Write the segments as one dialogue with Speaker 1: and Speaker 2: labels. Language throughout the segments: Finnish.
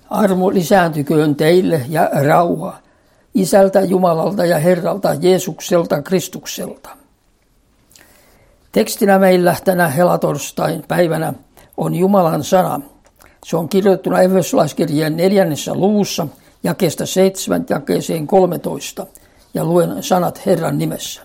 Speaker 1: Armo lisääntyköön teille ja rauha Isältä Jumalalta ja Herralta Jeesukselta Kristukselta. Tekstinä meillä tänä helatorstain päivänä on Jumalan sana. Se on kirjoittuna Efesolaiskirjeen 4. luvussa jakeesta 7 jakeeseen 13 ja luen sanat Herran nimessä.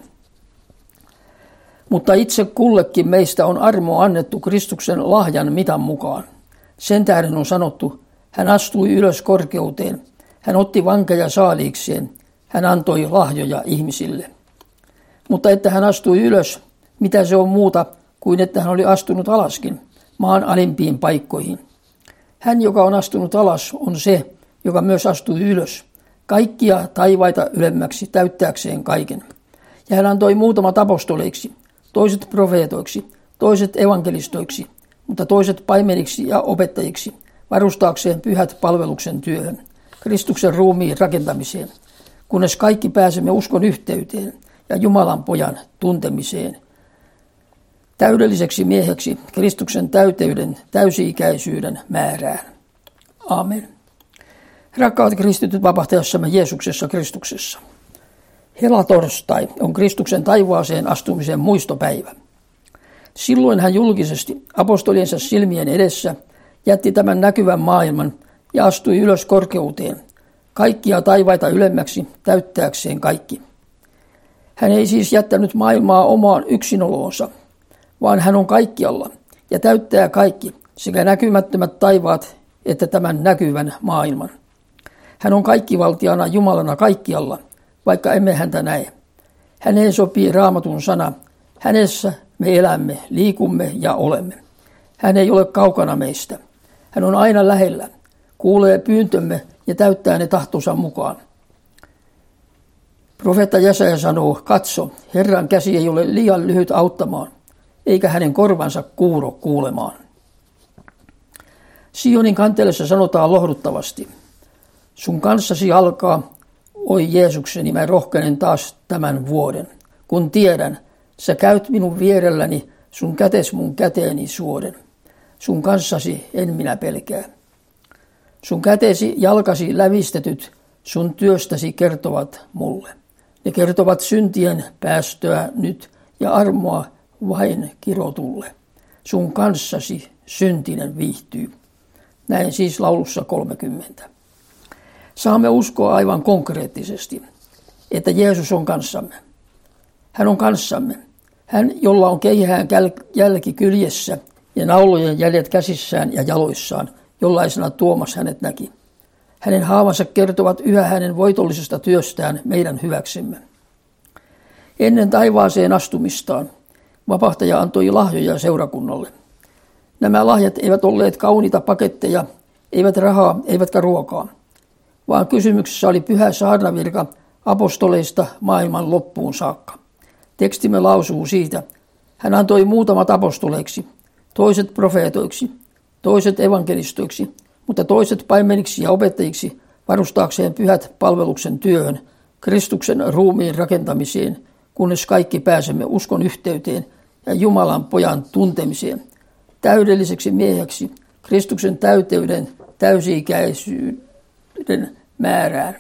Speaker 1: Mutta itse kullekin meistä on armo annettu Kristuksen lahjan mitan mukaan. Sen tähden on sanottu, hän astui ylös korkeuteen, hän otti vankeja saaliikseen, hän antoi lahjoja ihmisille. Mutta että hän astui ylös, mitä se on muuta kuin että hän oli astunut alaskin, maan alimpiin paikkoihin. Hän, joka on astunut alas, on se, joka myös astui ylös, kaikkia taivaita ylemmäksi täyttääkseen kaiken. Ja hän antoi muutamat apostoleiksi, toiset profeetoiksi, toiset evankelistoiksi, mutta toiset paimeniksi ja opettajiksi, varustaakseen pyhät palveluksen työhön, Kristuksen ruumiin rakentamiseen, kunnes kaikki pääsemme uskon yhteyteen ja Jumalan pojan tuntemiseen, täydelliseksi mieheksi Kristuksen täyteyden, täysi-ikäisyyden määrään. Amen. Rakkaat kristityt vapahtajassamme Jeesuksessa Kristuksessa. Helatorstai on Kristuksen taivaaseen astumisen muistopäivä. Silloin hän julkisesti apostoliensa silmien edessä jätti tämän näkyvän maailman ja astui ylös korkeuteen, kaikkia taivaita ylemmäksi täyttääkseen kaikki. Hän ei siis jättänyt maailmaa omaan yksinoloonsa, vaan hän on kaikkialla ja täyttää kaikki, sekä näkymättömät taivaat että tämän näkyvän maailman. Hän on kaikkivaltiana Jumalana kaikkialla, vaikka emme häntä näe. Häneen sopii Raamatun sana, hänessä me elämme, liikumme ja olemme. Hän ei ole kaukana meistä. Hän on aina lähellä, kuulee pyyntömme ja täyttää ne tahtonsa mukaan. Profeetta Jesaja sanoo, katso, Herran käsi ei ole liian lyhyt auttamaan, eikä hänen korvansa kuuro kuulemaan. Sionin kanteleessa sanotaan lohduttavasti, sun kanssasi alkaa, oi Jeesukseni, mä rohkenen taas tämän vuoden, kun tiedän, sä käyt minun vierelläni, sun kätes mun käteeni suoden. Sun kanssasi en minä pelkää. Sun kätesi jalkasi lävistetyt, sun työstäsi kertovat mulle. Ne kertovat syntien päästöä nyt ja armoa vain kirotulle. Sun kanssasi syntinen viihtyy. Näin siis laulussa 30. Saamme uskoa aivan konkreettisesti, että Jeesus on kanssamme. Hän on kanssamme. Hän, jolla on keihään jälki kyljessä ja naulojen jäljet käsissään ja jaloissaan, jollaisena Tuomas hänet näki. Hänen haavansa kertovat yhä hänen voitollisesta työstään meidän hyväksemme. Ennen taivaaseen astumistaan vapahtaja antoi lahjoja seurakunnalle. Nämä lahjat eivät olleet kauniita paketteja, eivät rahaa, eivätkä ruokaa, vaan kysymyksessä oli pyhä saarnavirka apostoleista maailman loppuun saakka. Tekstimme lausuu siitä, hän antoi muutamat apostoleiksi, toiset profeetoiksi, toiset evankelistoiksi, mutta toiset paimeniksi ja opettajiksi varustaakseen pyhät palveluksen työhön, Kristuksen ruumiin rakentamiseen, kunnes kaikki pääsemme uskon yhteyteen ja Jumalan pojan tuntemiseen, täydelliseksi mieheksi Kristuksen täyteyden, täysi-ikäisyyden määrään.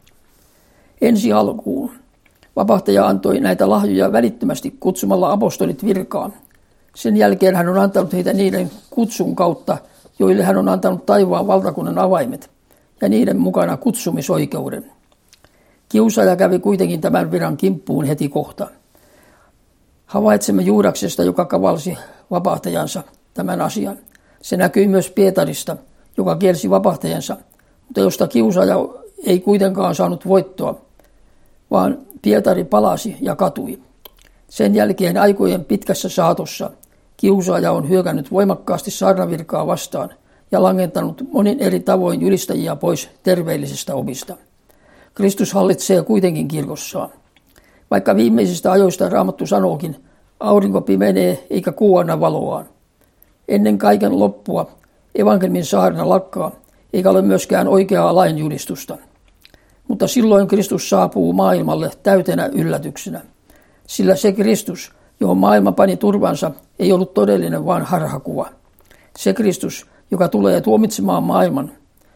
Speaker 1: Ensi alkuun vapahtaja antoi näitä lahjoja välittömästi kutsumalla apostolit virkaan. Sen jälkeen hän on antanut heitä niiden kutsun kautta, joille hän on antanut taivaan valtakunnan avaimet ja niiden mukana kutsumisoikeuden. Kiusaaja kävi kuitenkin tämän viran kimppuun heti kohta. Havaitsemme Juudaksesta, joka kavalsi vapahtajansa tämän asian. Se näkyi myös Pietarista, joka kielsi vapahtajansa, mutta josta kiusaaja ei kuitenkaan saanut voittoa, vaan Pietari palasi ja katui. Sen jälkeen aikojen pitkässä saatossa kiusaaja on hyökännyt voimakkaasti saarnavirkaa vastaan ja langentanut monin eri tavoin julistajia pois terveellisestä opista. Kristus hallitsee kuitenkin kirkossaan. Vaikka viimeisistä ajoista Raamattu sanookin, aurinko pimenee eikä kuu anna valoaan. Ennen kaiken loppua evankeliumin saarna lakkaa, eikä ole myöskään oikeaa lainjulistusta. Mutta silloin Kristus saapuu maailmalle täytenä yllätyksenä. Sillä se Kristus, johon maailma pani turvansa, ei ollut todellinen, vaan harhakuva. Se Kristus, joka tulee tuomitsemaan maailman,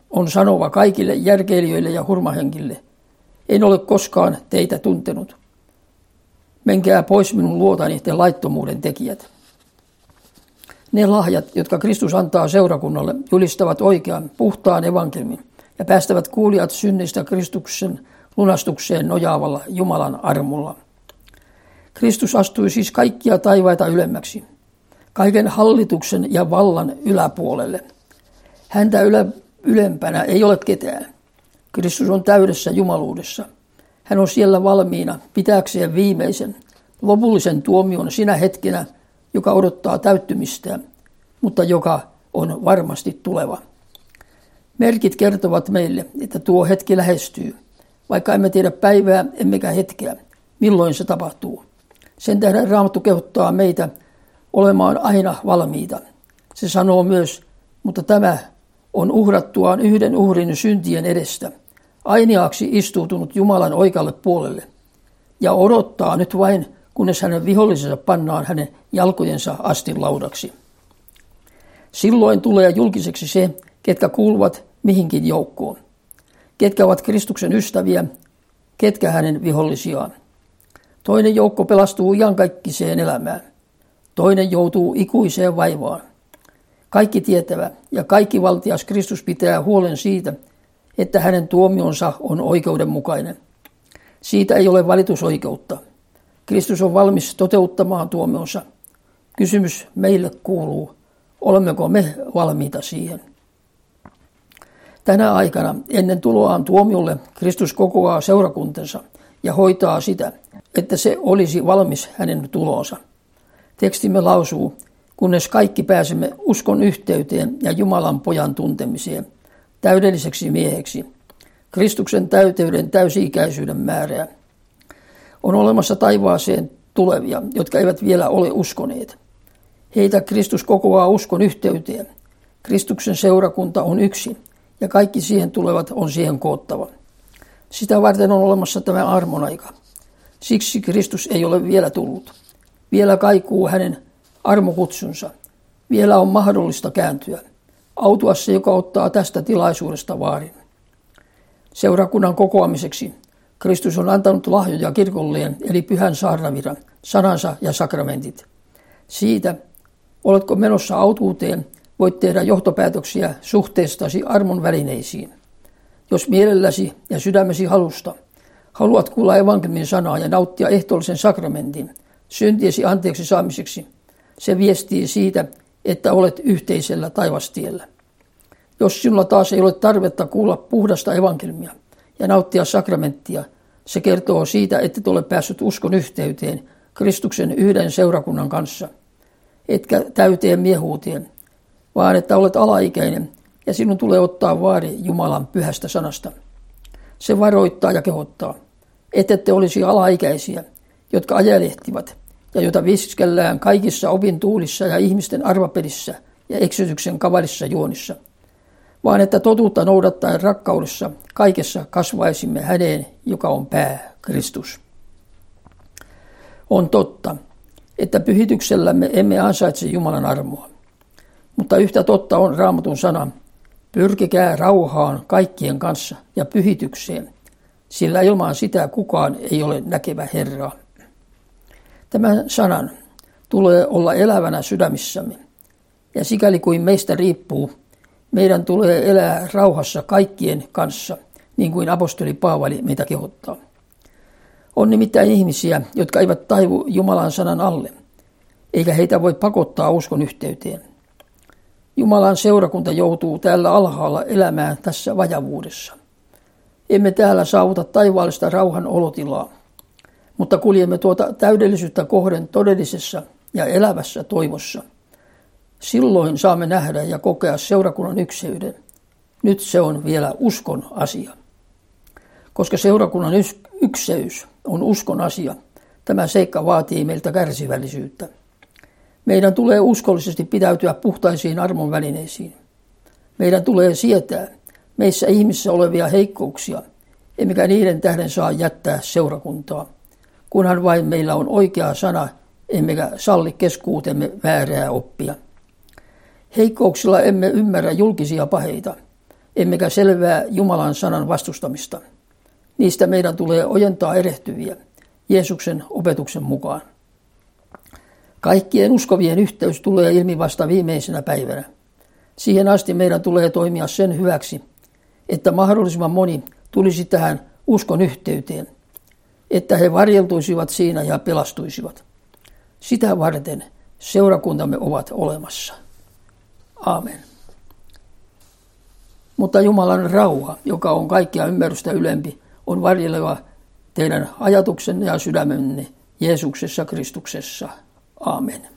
Speaker 1: on sanova kaikille järkeilijöille ja hurmahenkille. En ole koskaan teitä tuntenut. Menkää pois minun luotani, te laittomuuden tekijät. Ne lahjat, jotka Kristus antaa seurakunnalle, julistavat oikean, puhtaan evankeliumin ja päästävät kuulijat synnistä Kristuksen lunastukseen nojaavalla Jumalan armolla. Kristus astui siis kaikkia taivaita ylemmäksi, kaiken hallituksen ja vallan yläpuolelle. Häntä ylempänä ei ole ketään. Kristus on täydessä jumaluudessa. Hän on siellä valmiina pitääkseen viimeisen, lopullisen tuomion sinä hetkenä, joka odottaa täyttymistään, mutta joka on varmasti tuleva. Merkit kertovat meille, että tuo hetki lähestyy, vaikka emme tiedä päivää emmekä hetkeä, milloin se tapahtuu. Sen tähden Raamattu kehottaa meitä olemaan aina valmiita. Se sanoo myös, mutta tämä on uhrattuaan yhden uhrin syntien edestä, ainiaaksi istuutunut Jumalan oikealle puolelle, ja odottaa nyt vain, kunnes hänen vihollisensa pannaan hänen jalkojensa astinlaudaksi. Silloin tulee julkiseksi se, ketkä kuuluvat mihinkin joukkoon, ketkä ovat Kristuksen ystäviä, ketkä hänen vihollisiaan. Toinen joukko pelastuu iankaikkiseen elämään, toinen joutuu ikuiseen vaivaan. Kaikki tietävä ja kaikki valtias Kristus pitää huolen siitä, että hänen tuomionsa on oikeudenmukainen. Siitä ei ole valitusoikeutta. Kristus on valmis toteuttamaan tuomionsa. Kysymys meille kuuluu, olemmeko me valmiita siihen? Tänä aikana ennen tuloaan tuomiolle Kristus kokoaa seurakuntansa ja hoitaa sitä, että se olisi valmis hänen tulonsa. Tekstimme lausuu, kunnes kaikki pääsemme uskon yhteyteen ja Jumalan pojan tuntemiseen, täydelliseksi mieheksi, Kristuksen täyteyden täysi-ikäisyyden määrää. On olemassa taivaaseen tulevia, jotka eivät vielä ole uskoneet. Heitä Kristus kokoaa uskon yhteyteen. Kristuksen seurakunta on yksi, ja kaikki siihen tulevat on siihen koottava. Sitä varten on olemassa tämä armon aika. Siksi Kristus ei ole vielä tullut. Vielä kaikuu hänen armokutsunsa. Vielä on mahdollista kääntyä. Autua se, joka ottaa tästä tilaisuudesta vaarin. Seurakunnan kokoamiseksi Kristus on antanut lahjoja kirkolleen, eli pyhän saarnaviran, sanansa ja sakramentit. Siitä, oletko menossa autuuteen, voit tehdä johtopäätöksiä suhteestasi armon välineisiin. Jos mielelläsi ja sydämesi halusta haluat kuulla evankeliumin sanaa ja nauttia ehtoollisen sakramentin syntiesi anteeksi saamiseksi, se viestii siitä, että olet yhteisellä taivastiellä. Jos sinulla taas ei ole tarvetta kuulla puhdasta evankeliumia ja nauttia sakramenttia, se kertoo siitä, että et ole päässyt uskon yhteyteen Kristuksen yhden seurakunnan kanssa, etkä täyteen miehuuteen, vaan että olet alaikäinen ja sinun tulee ottaa vaari Jumalan pyhästä sanasta. Se varoittaa ja kehottaa, ettette olisi alaikäisiä, jotka ajelehtivat ja jota viskellään kaikissa opintuulissa ja ihmisten arvapelissä ja eksytyksen kavalissa juonissa, vaan että totuutta noudattaen rakkaudessa kaikessa kasvaisimme häneen, joka on pää, Kristus. On totta, että pyhityksellämme emme ansaitse Jumalan armoa, mutta yhtä totta on Raamatun sana, pyrkikää rauhaan kaikkien kanssa ja pyhitykseen, sillä ilman sitä kukaan ei ole näkevä Herraa. Tämän sanan tulee olla elävänä sydämissämme, ja sikäli kuin meistä riippuu, meidän tulee elää rauhassa kaikkien kanssa, niin kuin apostoli Paavali meitä kehottaa. On nimittäin ihmisiä, jotka eivät taivu Jumalan sanan alle, eikä heitä voi pakottaa uskon yhteyteen. Jumalan seurakunta joutuu täällä alhaalla elämään tässä vajavuudessa. Emme täällä saavuta taivaallista rauhan olotilaa, mutta kuljemme tuota täydellisyyttä kohden todellisessa ja elävässä toivossa. Silloin saamme nähdä ja kokea seurakunnan ykseyden. Nyt se on vielä uskon asia. Koska seurakunnan ykseys on uskon asia, tämä seikka vaatii meiltä kärsivällisyyttä. Meidän tulee uskollisesti pitäytyä puhtaisiin armon välineisiin. Meidän tulee sietää meissä ihmisissä olevia heikkouksia, emmekä niiden tähden saa jättää seurakuntaa, kunhan vain meillä on oikea sana, emmekä salli keskuutemme väärää oppia. Heikkouksilla emme ymmärrä julkisia paheita, emmekä selvää Jumalan sanan vastustamista. Niistä meidän tulee ojentaa erehtyviä Jeesuksen opetuksen mukaan. Kaikkien uskovien yhteys tulee ilmi vasta viimeisenä päivänä. Siihen asti meidän tulee toimia sen hyväksi, että mahdollisimman moni tulisi tähän uskon yhteyteen, että he varjeltuisivat siinä ja pelastuisivat. Sitä varten seurakuntamme ovat olemassa. Aamen. Mutta Jumalan rauha, joka on kaikkia ymmärrystä ylempi, on varjeleva teidän ajatuksenne ja sydämenne Jeesuksessa Kristuksessa. Aamen.